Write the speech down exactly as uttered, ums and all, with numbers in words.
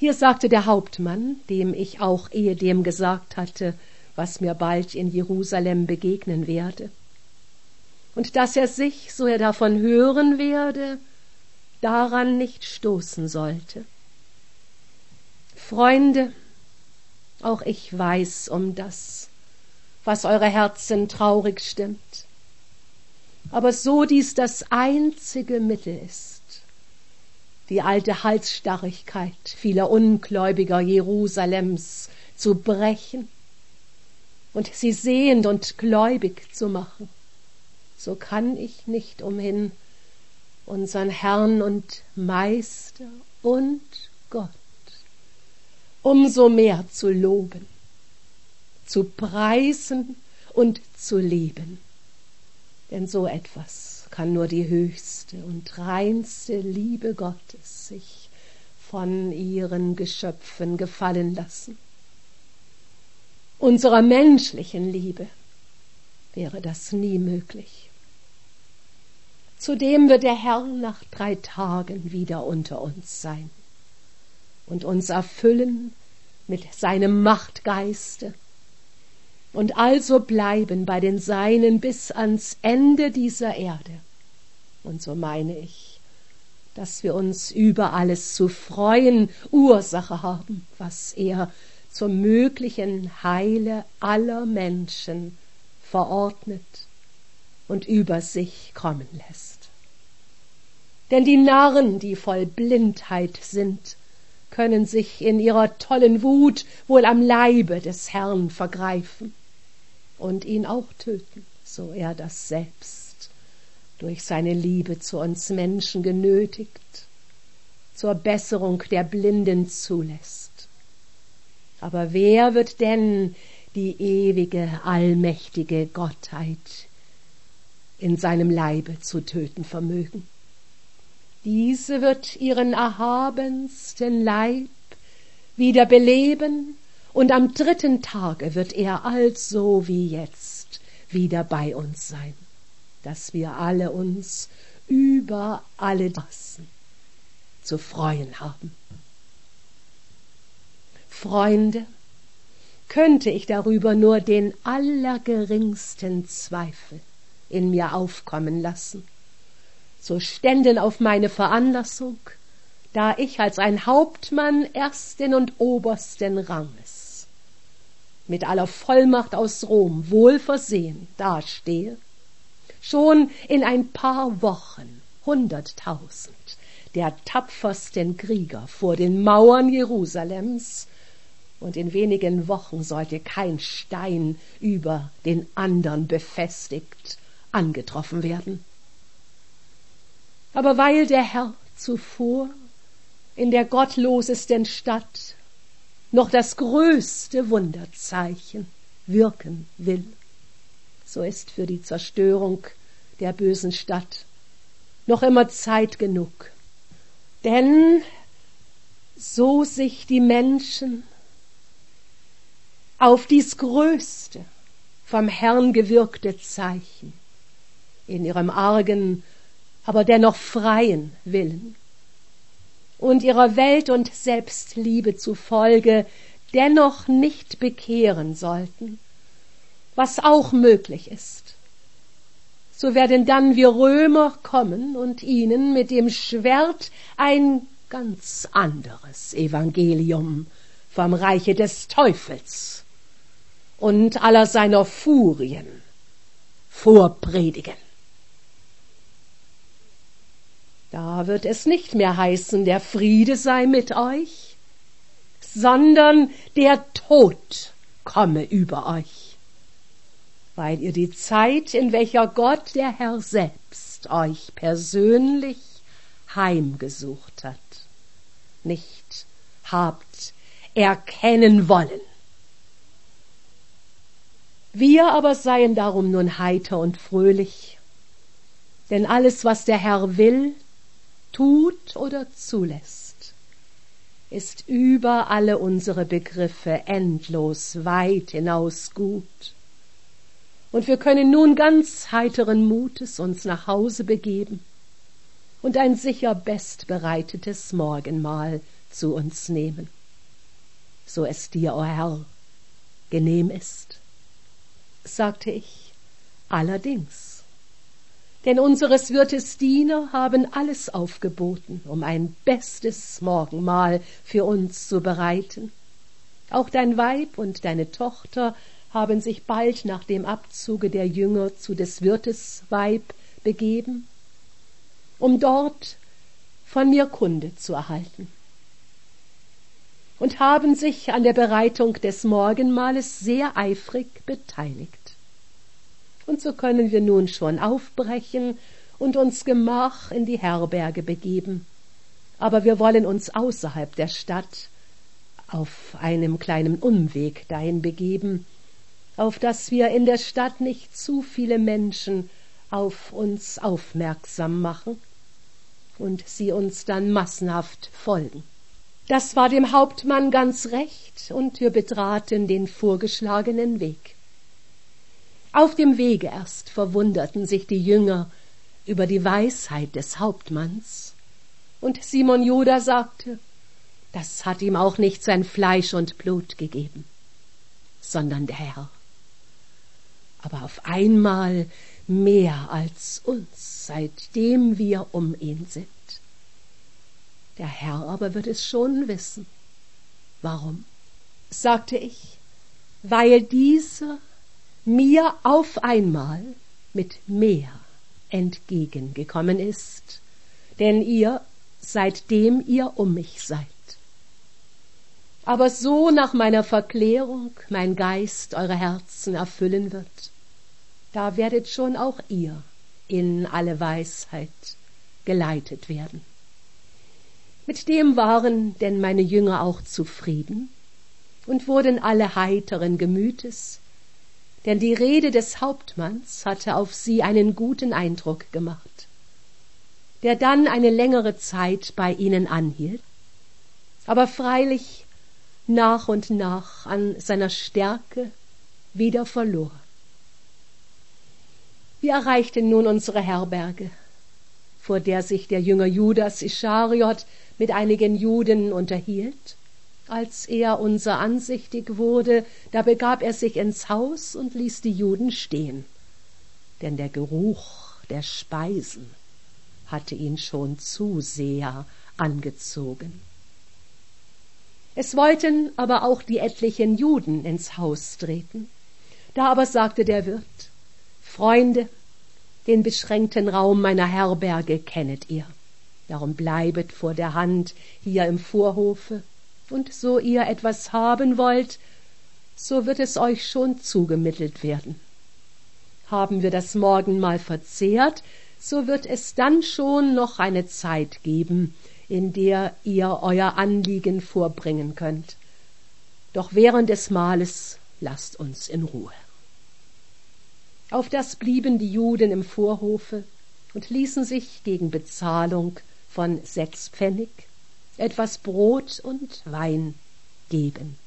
Hier sagte der Hauptmann, dem ich auch ehedem gesagt hatte, was mir bald in Jerusalem begegnen werde, und dass er sich, so er davon hören werde, daran nicht stoßen sollte. Freunde, auch ich weiß um das, was eure Herzen traurig stimmt. Aber so dies das einzige Mittel ist, die alte Halsstarrigkeit vieler Ungläubiger Jerusalems zu brechen und sie sehend und gläubig zu machen, so kann ich nicht umhin, unseren Herrn und Meister und Gott umso mehr zu loben, zu preisen und zu lieben. Denn so etwas kann nur die höchste und reinste Liebe Gottes sich von ihren Geschöpfen gefallen lassen. Unserer menschlichen Liebe wäre das nie möglich. Zudem wird der Herr nach drei Tagen wieder unter uns sein und uns erfüllen mit seinem Machtgeiste und also bleiben bei den Seinen bis ans Ende dieser Erde. Und so meine ich, dass wir uns über alles zu freuen Ursache haben, was er zum möglichen Heile aller Menschen verordnet und über sich kommen lässt. Denn die Narren, die voll Blindheit sind, können sich in ihrer tollen Wut wohl am Leibe des Herrn vergreifen und ihn auch töten, so er das selbst durch seine Liebe zu uns Menschen genötigt, zur Besserung der Blinden zulässt. Aber wer wird denn die ewige, allmächtige Gottheit in seinem Leibe zu töten vermögen? Diese wird ihren erhabensten Leib wieder beleben, und am dritten Tage wird er also wie jetzt wieder bei uns sein, dass wir alle uns über alle Maßen zu freuen haben. Freunde, könnte ich darüber nur den allergeringsten Zweifel in mir aufkommen lassen, so ständen auf meine Veranlassung, da ich als ein Hauptmann ersten und obersten Ranges mit aller Vollmacht aus Rom wohl versehen dastehe, schon in ein paar Wochen hunderttausend der tapfersten Krieger vor den Mauern Jerusalems, und in wenigen Wochen sollte kein Stein über den andern befestigt angetroffen werden. Aber weil der Herr zuvor in der gottlosesten Stadt noch das größte Wunderzeichen wirken will, so ist für die Zerstörung der bösen Stadt noch immer Zeit genug. Denn so sich die Menschen auf dies größte, vom Herrn gewirkte Zeichen in ihrem argen, aber dennoch freien Willen und ihrer Welt- und Selbstliebe zufolge dennoch nicht bekehren sollten, was auch möglich ist, so werden dann wir Römer kommen und ihnen mit dem Schwert ein ganz anderes Evangelium vom Reiche des Teufels und aller seiner Furien vorpredigen. Da wird es nicht mehr heißen, der Friede sei mit euch, sondern der Tod komme über euch, weil ihr die Zeit, in welcher Gott, der Herr selbst, euch persönlich heimgesucht hat, nicht habt erkennen wollen. Wir aber seien darum nun heiter und fröhlich, denn alles, was der Herr will, tut oder zulässt, ist über alle unsere Begriffe endlos weit hinaus gut. Und wir können nun ganz heiteren Mutes uns nach Hause begeben und ein sicher bestbereitetes Morgenmahl zu uns nehmen, so es dir, o Herr, genehm ist. Sagte ich, allerdings, denn unseres Wirtes Diener haben alles aufgeboten, um ein bestes Morgenmahl für uns zu bereiten. Auch dein Weib und deine Tochter haben sich bald nach dem Abzuge der Jünger zu des Wirtes Weib begeben, um dort von mir Kunde zu erhalten, und haben sich an der Bereitung des Morgenmahles sehr eifrig beteiligt. Und so können wir nun schon aufbrechen und uns gemach in die Herberge begeben, aber wir wollen uns außerhalb der Stadt auf einem kleinen Umweg dahin begeben, auf dass wir in der Stadt nicht zu viele Menschen auf uns aufmerksam machen und sie uns dann massenhaft folgen. Das war dem Hauptmann ganz recht, und wir betraten den vorgeschlagenen Weg. Auf dem Wege erst verwunderten sich die Jünger über die Weisheit des Hauptmanns, und Simon Juda sagte, das hat ihm auch nicht sein Fleisch und Blut gegeben, sondern der Herr. Aber auf einmal mehr als uns, seitdem wir um ihn sind. Der Herr aber wird es schon wissen. Warum? Sagte ich, weil dieser mir auf einmal mit mehr entgegengekommen ist, denn ihr, seitdem ihr um mich seid. Aber so nach meiner Verklärung mein Geist eure Herzen erfüllen wird, da werdet schon auch ihr in alle Weisheit geleitet werden. Mit dem waren denn meine Jünger auch zufrieden und wurden alle heiteren Gemütes, denn die Rede des Hauptmanns hatte auf sie einen guten Eindruck gemacht, der dann eine längere Zeit bei ihnen anhielt, aber freilich nach und nach an seiner Stärke wieder verlor. Wir erreichten nun unsere Herberge, vor der sich der Jünger Judas Ischariot mit einigen Juden unterhielt. Als er unser ansichtig wurde, da begab er sich ins Haus und ließ die Juden stehen, denn der Geruch der Speisen hatte ihn schon zu sehr angezogen. Es wollten aber auch die etlichen Juden ins Haus treten. Da aber sagte der Wirt, Freunde, den beschränkten Raum meiner Herberge kennet ihr. Darum bleibet vor der Hand hier im Vorhofe, und so ihr etwas haben wollt, so wird es euch schon zugemittelt werden. Haben wir das Morgenmahl verzehrt, so wird es dann schon noch eine Zeit geben, in der ihr euer Anliegen vorbringen könnt. Doch während des Mahles lasst uns in Ruhe. Auf das blieben die Juden im Vorhofe und ließen sich gegen Bezahlung von sechs Pfennig etwas Brot und Wein geben.